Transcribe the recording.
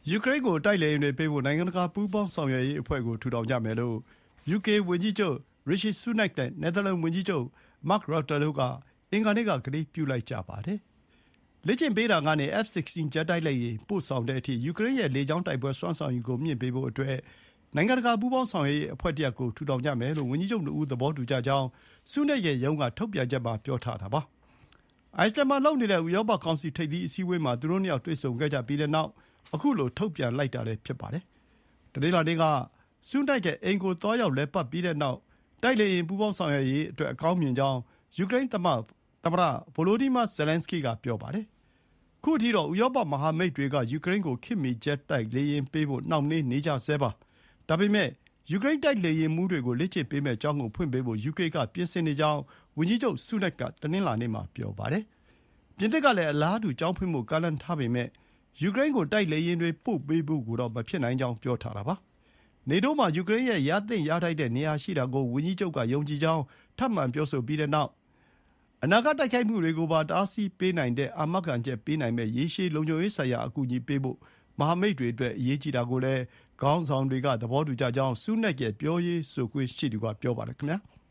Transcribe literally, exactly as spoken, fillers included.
ယူကရိန်းကိုတိုက်လေယာဉ်တွေပေးဖို့နိုင်ငံတကာပူးပေါင်းဆောင်ရွက်ရေးအဖွဲ့ကိုထူထောင်ကြမယ်လို့ ယူကေဝန်ကြီးချုပ် Rishi Sunak နဲ့ နယ်သာလန်ဝန်ကြီးချုပ် Mark Rutte တို့ကအင်္ဂါနေ့ကကတိပြုလိုက်ကြပါတယ်။လေ့ကျင့်ပေးတာကနေ F 16 ဂျက်တိုက်လေယာဉ်ပို့ဆောင်တဲ့အထိယူကရိန်းရဲ့လေကြောင်းတိုက်ပွဲစွမ်းဆောင်ရည်ကိုမြှင့်ပေးဖို့အတွက်နိုင်ငံတကာပူးပေါင်းဆောင်ရွက်ရေးအဖွဲ့တစ်ရပ်ကိုထူထောင်ကြမယ်လို့ဝန်ကြီးချုပ်နှစ်ဦးသဘောတူကြကြောင်း Sunak ရဲ့ရုံးကထုတ်ပြန်ချက်မှာပြောထားတာပါ။အိုက်စလန်မှာလုပ်နေတဲ့ဥရောပကောင်စီထိပ်သီးအစည်းအဝေးမှာသူတို့နှစ်ယောက်တွေ့ဆုံခဲ့ကြပြီးတဲ့နောက်အခုလိုထုတ်ပြန်လိုက်တာလည်းဖြစ်ပါတယ်။တနင်္လာနေ့ကဆုနက်ရဲ့အိမ်ကိုသွားရောက်လည်ပတ်ပြီးတဲ့နောက်တိုက်လေယာဉ်ပူးပေါင်းဆောင်ရွက်ရေးအတွက်အကောင်းမြင်ကြောင်းယူကရိန်းသမ္မတသမ္မတဗိုလိုဒီမာဇယ်လန်စကီကပြောပါတယ်။ခုအထိတော့ဥရောပမဟာမိတ်တွေကယူကရိန်းကိုခေတ်မီဂျက်တိုက်လေယာဉ်ပေးဖို့နှောင့်နှေးနေကြဆဲပါ။ဒါပေမဲ့ယူကရိန်းတိုက်လေယာဉ်မှူးတွေကိုလေ့ကျင့်ပေးမယ့်ကျောင်းကိုဖွင့်ပေးဖို့ယူကေကပြင်ဆင်နေကြောင်းဝန်ကြီးချုပ်ဆုနက်ကတနင်္လာနေ့မှာပြောပါတယ်။ပြင်သစ်ကလည်းအလားတူကျောင်းဖွင့်ဖို့ကမ်းလှမ်းထားပေမဲ့ယူကရိန်းကိုတိုက်လေယာဉ်တွေပို့ပေးဖို့ကိုတော့မဖြစ်နိုင်ကြောင်းပြောထားတာပါ။နေတိုးမှာယူကရိန်းရဲ့ရသင့်ရထိုက်တဲ့နေရာရှိတာကိုဝန်ကြီးချုပ်ကယုံကြည်ကြောင်းထပ်မံပြောဆိုပြီးတဲ့နောက်အနာဂတ်တိုက်ခိုက်မှုတွေကိုပါတားဆီးပေးနိုင်တဲ့အာမခံချက်ပေးနိုင်မဲ့ရေရှည်လုံခြုံရေးဆိုင်ရာအကူအညီပေးဖို့မဟာမိတ်တွေအတွက်အရေးကြီးတာကိုလည်းခေါင်းဆောင်တွေကသဘောတူကြကြောင်းဆုနက်ရဲ့ပြောရေးဆိုခွင့်ရှိသူကပြောပါတယ်ခင်ဗျာ။